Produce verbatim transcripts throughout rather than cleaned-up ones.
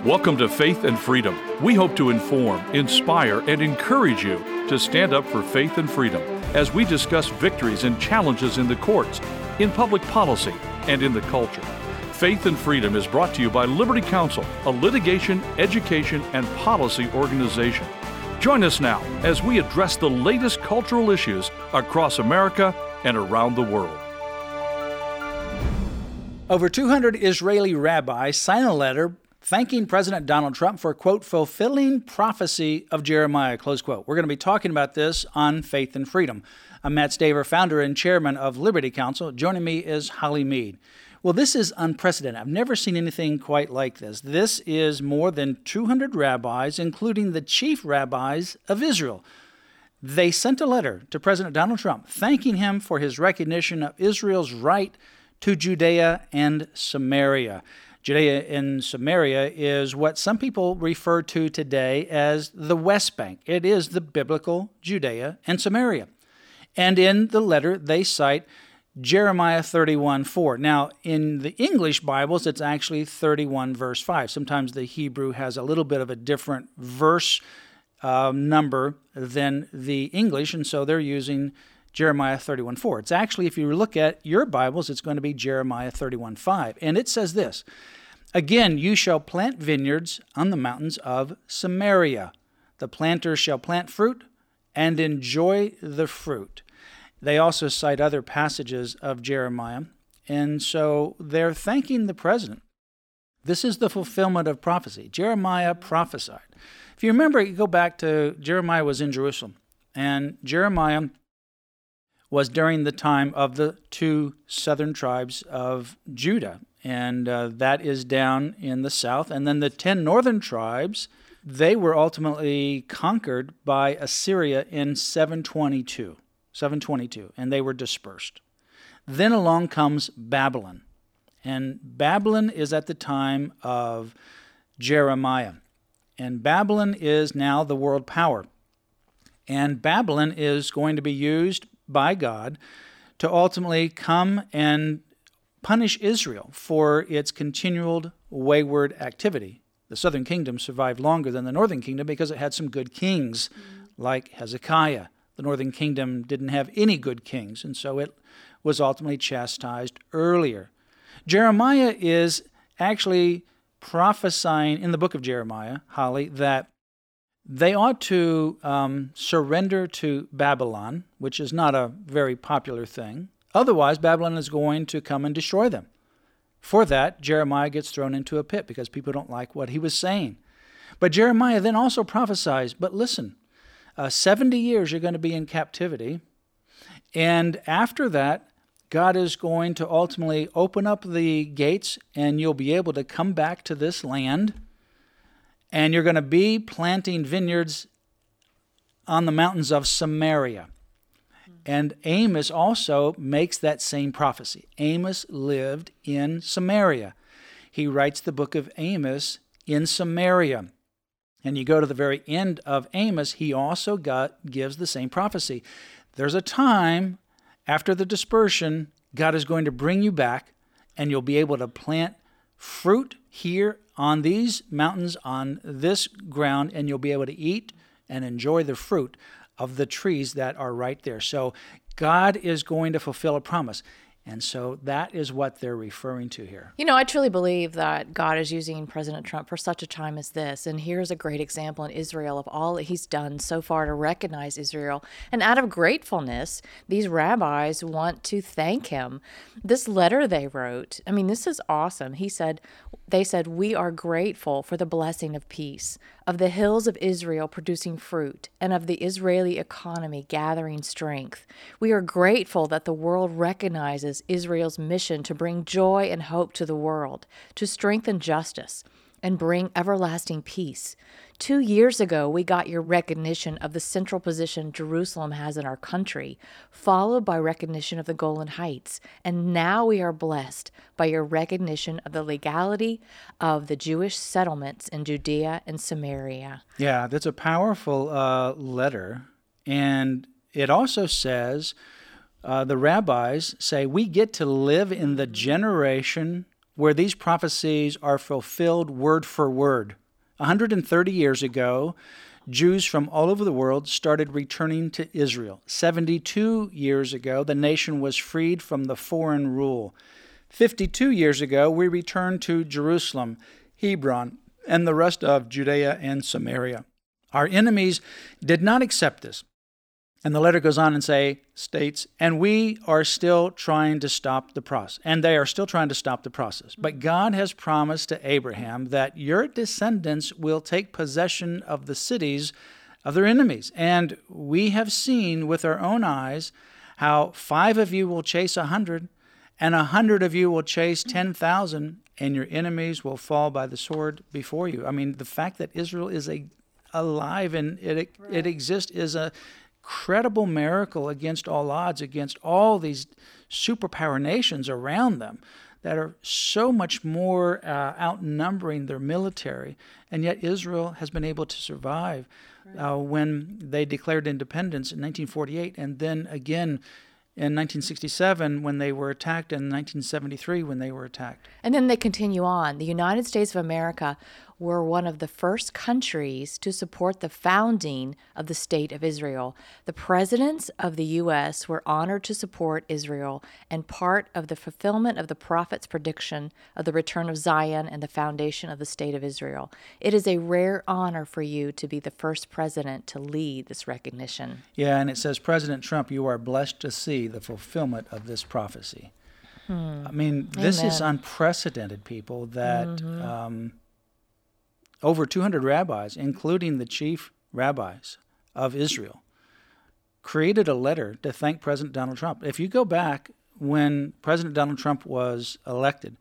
Welcome to Faith and Freedom. We hope to inform, inspire, and encourage you to stand up for faith and freedom as we discuss victories and challenges in the courts, in public policy, and in the culture. Faith and Freedom is brought to you by Liberty Counsel, a litigation, education, and policy organization. Join us now as we address the latest cultural issues across America and around the world. Over two hundred Israeli rabbis signed a letter thanking President Donald Trump for, quote, fulfilling prophecy of Jeremiah, close quote. We're going to be talking about this on Faith and Freedom. I'm Matt Staver, founder and chairman of Liberty Counsel. Joining me is Holly Mead. Well, this is unprecedented. I've never seen anything quite like this. This is more than two hundred rabbis, including the chief rabbis of Israel. They sent a letter to President Donald Trump thanking him for his recognition of Israel's right to Judea and Samaria. Judea and Samaria is what some people refer to today as the West Bank. It is the biblical Judea and Samaria. And in the letter, they cite Jeremiah thirty-one four. Now, in the English Bibles, it's actually thirty-one verse five. Sometimes the Hebrew has a little bit of a different verse uh, number than the English, and so they're using Jeremiah thirty-one four. It's actually, if you look at your Bibles, it's going to be Jeremiah thirty-one five. And it says this, again, you shall plant vineyards on the mountains of Samaria. The planters shall plant fruit and enjoy the fruit. They also cite other passages of Jeremiah. And so they're thanking the president. This is the fulfillment of prophecy. Jeremiah prophesied. If you remember, you go back to Jeremiah was in Jerusalem. And Jeremiah was during the time of the two southern tribes of Judah, and uh, that is down in the south. And then the ten northern tribes, they were ultimately conquered by Assyria in seven twenty-two, seven twenty-two, and they were dispersed. Then along comes Babylon, and Babylon is at the time of Jeremiah, and Babylon is now the world power, and Babylon is going to be used by God to ultimately come and punish Israel for its continual wayward activity. The southern kingdom survived longer than the northern kingdom because it had some good kings, like Hezekiah. The northern kingdom didn't have any good kings, and so it was ultimately chastised earlier. Jeremiah is actually prophesying in the book of Jeremiah, Holly, that they ought to um, surrender to Babylon, which is not a very popular thing. Otherwise, Babylon is going to come and destroy them. For that, Jeremiah gets thrown into a pit because people don't like what he was saying. But Jeremiah then also prophesies, but listen, uh, seventy years you're going to be in captivity. And after that, God is going to ultimately open up the gates and you'll be able to come back to this land. And you're going to be planting vineyards on the mountains of Samaria. And Amos also makes that same prophecy. Amos lived in Samaria. He writes the book of Amos in Samaria. And you go to the very end of Amos, he also got, gives the same prophecy. There's a time after the dispersion, God is going to bring you back, and you'll be able to plant fruit here on these mountains, on this ground, and you'll be able to eat and enjoy the fruit of the trees that are right there. So God is going to fulfill a promise. And so that is what they're referring to here. You know, I truly believe that God is using President Trump for such a time as this. And here's a great example in Israel of all that he's done so far to recognize Israel. And out of gratefulness, these rabbis want to thank him. This letter they wrote, I mean, this is awesome. He said, they said, we are grateful for the blessing of peace, of the hills of Israel producing fruit, and of the Israeli economy gathering strength. We are grateful that the world recognizes Israel's mission to bring joy and hope to the world, to strengthen justice, and bring everlasting peace. Two years ago, we got your recognition of the central position Jerusalem has in our country, followed by recognition of the Golan Heights. And now we are blessed by your recognition of the legality of the Jewish settlements in Judea and Samaria. Yeah, that's a powerful uh, letter. And it also says, uh, the rabbis say, we get to live in the generation where these prophecies are fulfilled word for word. one hundred thirty years ago, Jews from all over the world started returning to Israel. seventy-two years ago, the nation was freed from the foreign rule. fifty-two years ago, we returned to Jerusalem, Hebron, and the rest of Judea and Samaria. Our enemies did not accept this. And the letter goes on and say, states, and we are still trying to stop the process. And they are still trying to stop the process. But God has promised to Abraham that your descendants will take possession of the cities of their enemies. And we have seen with our own eyes how five of you will chase a hundred, and a hundred of you will chase ten thousand, and your enemies will fall by the sword before you. I mean, the fact that Israel is a, alive and it, it, right. it exists is a credible miracle against all odds, against all these superpower nations around them that are so much more uh, outnumbering their military. And yet Israel has been able to survive uh, when they declared independence in nineteen forty-eight, and then again in nineteen sixty-seven when they were attacked, and nineteen seventy-three when they were attacked. And then they continue on. The United States of America were one of the first countries to support the founding of the State of Israel. The presidents of the U S were honored to support Israel, and part of the fulfillment of the prophet's prediction of the return of Zion and the foundation of the State of Israel. It is a rare honor for you to be the first president to lead this recognition. Yeah, and it says, President Trump, you are blessed to see the fulfillment of this prophecy. Hmm. I mean, this Amen. is unprecedented, people, that mm-hmm. um, over two hundred rabbis, including the chief rabbis of Israel, created a letter to thank President Donald Trump. If you go back when President Donald Trump was elected,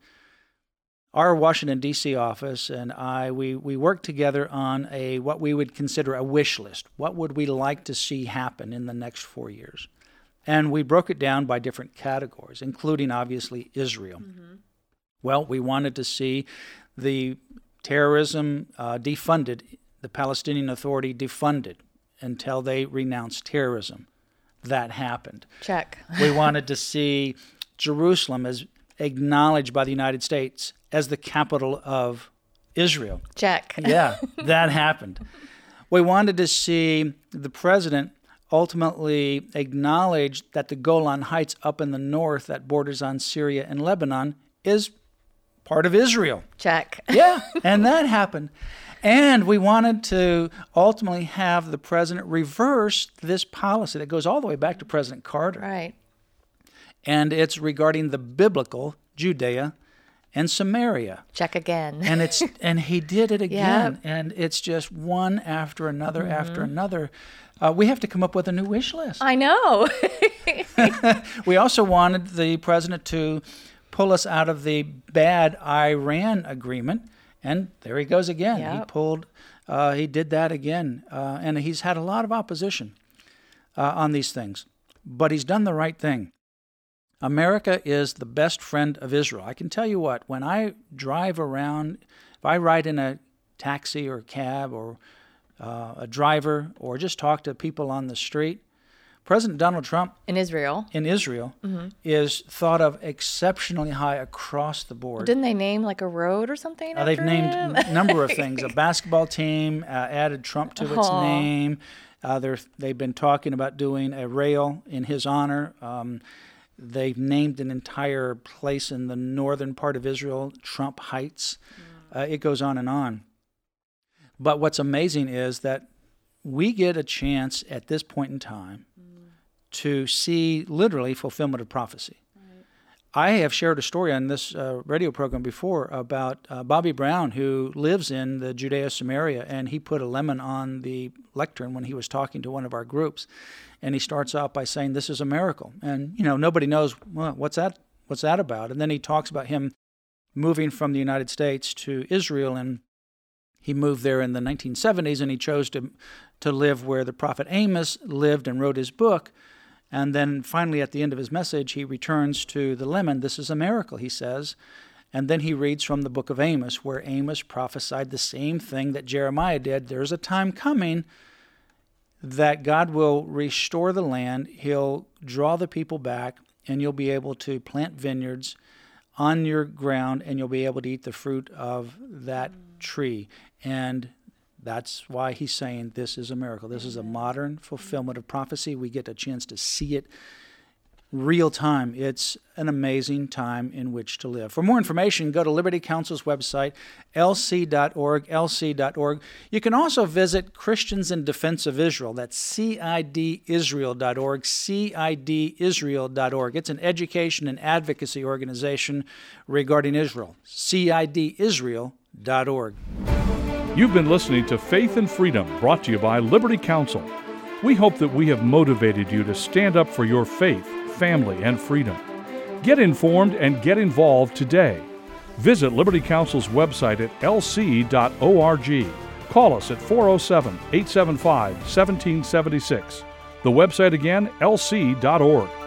our Washington, D C office and I, we, we worked together on a what we would consider a wish list. What would we like to see happen in the next four years? And we broke it down by different categories, including, obviously, Israel. Mm-hmm. Well, we wanted to see the terrorism uh, defunded, the Palestinian Authority defunded until they renounced terrorism. That happened. Check. We wanted to see Jerusalem as acknowledged by the United States as the capital of Israel. Check. Yeah, that happened. We wanted to see the president ultimately acknowledge that the Golan Heights up in the north that borders on Syria and Lebanon is part of Israel. Check. Yeah, and that happened. And we wanted to ultimately have the president reverse this policy that goes all the way back to President Carter. Right. And it's regarding the biblical Judea and Samaria. Check again. And it's and he did it again. Yep. And it's just one after another mm-hmm. after another. Uh, we have to come up with a new wish list. I know. We also wanted the president to pull us out of the bad Iran agreement, and there he goes again. Yep. He pulled, uh, he did that again, uh, and he's had a lot of opposition uh, on these things, but he's done the right thing. America is the best friend of Israel. I can tell you what, when I drive around, if I ride in a taxi or cab or uh, a driver or just talk to people on the street, President Donald Trump in Israel in Israel mm-hmm. is thought of exceptionally high across the board. Didn't they name like a road or something? Uh, they've after named him? a number of things. A basketball team uh, added Trump to its Aww. name. Uh, they're, they've been talking about doing a rail in his honor. Um, they've named an entire place in the northern part of Israel, Trump Heights. Mm. Uh, it goes on and on. But what's amazing is that we get a chance at this point in time to see literally fulfillment of prophecy. Right. I have shared a story on this uh, radio program before about uh, Bobby Brown, who lives in the Judea Samaria, and he put a lemon on the lectern when he was talking to one of our groups, and he starts out by saying, "This is a miracle," and you know nobody knows well, what's that what's that about, and then he talks about him moving from the United States to Israel, and he moved there in the nineteen seventies, and he chose to to live where the prophet Amos lived and wrote his book. And then finally, at the end of his message, he returns to the lemon. This is a miracle, he says. And then he reads from the book of Amos, where Amos prophesied the same thing that Jeremiah did. There's a time coming that God will restore the land. He'll draw the people back, and you'll be able to plant vineyards on your ground, and you'll be able to eat the fruit of that tree. And that's why he's saying this is a miracle. This is a modern fulfillment of prophecy. We get a chance to see it real time. It's an amazing time in which to live. For more information, go to Liberty Counsel's website, L C dot org, L C dot org. You can also visit Christians in Defense of Israel. That's C I D Israel dot org, C I D Israel dot org. It's an education and advocacy organization regarding Israel, C I D Israel dot org. You've been listening to Faith and Freedom, brought to you by Liberty Counsel. We hope that we have motivated you to stand up for your faith, family, and freedom. Get informed and get involved today. Visit Liberty Counsel's website at L C dot org. Call us at four oh seven, eight seven five, one seven seven six. The website again, L C dot org.